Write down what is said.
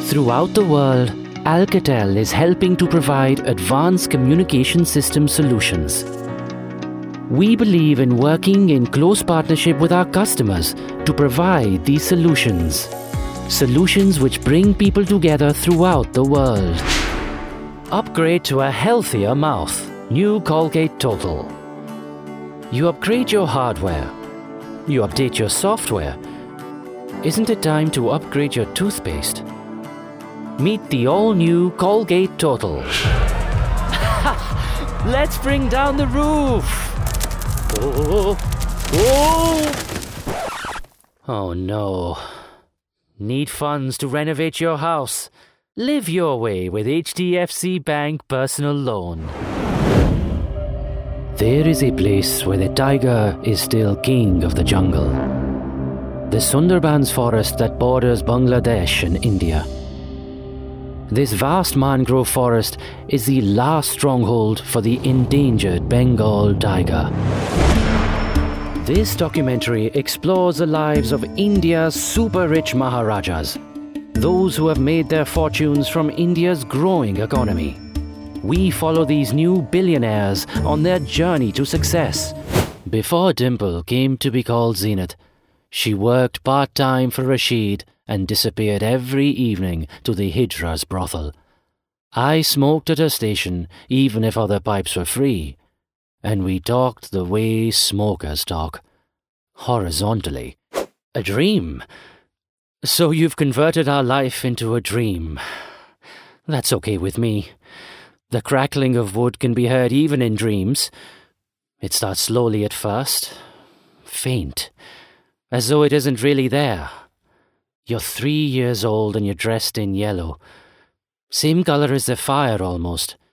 Throughout the world, Alcatel is helping to provide advanced communication system solutions. We believe in working in close partnership with our customers to provide these solutions. Solutions which bring people together throughout the world. Upgrade to a healthier mouth. New Colgate Total. You upgrade your hardware. You update your software. Isn't it time to upgrade your toothpaste? Meet the all-new Colgate Total. Let's bring down the roof! Oh no. Need funds to renovate your house? Live your way with HDFC Bank Personal Loan. There is a place where the tiger is still king of the jungle. The Sundarbans forest that borders Bangladesh and India. This vast mangrove forest is the last stronghold for the endangered Bengal tiger. This documentary explores the lives of India's super-rich Maharajas, those who have made their fortunes from India's growing economy. We follow these new billionaires on their journey to success. Before Dimple came to be called Zenith, she worked part-time for Rashid and disappeared every evening to the Hijra's brothel. I smoked at her station even if other pipes were free, and we talked the way smokers talk, horizontally. A dream? So you've converted our life into a dream. That's okay with me. The crackling of wood can be heard even in dreams. It starts slowly at first, faint, as though it isn't really there. You're 3 years old and you're dressed in yellow. Same color as the fire almost.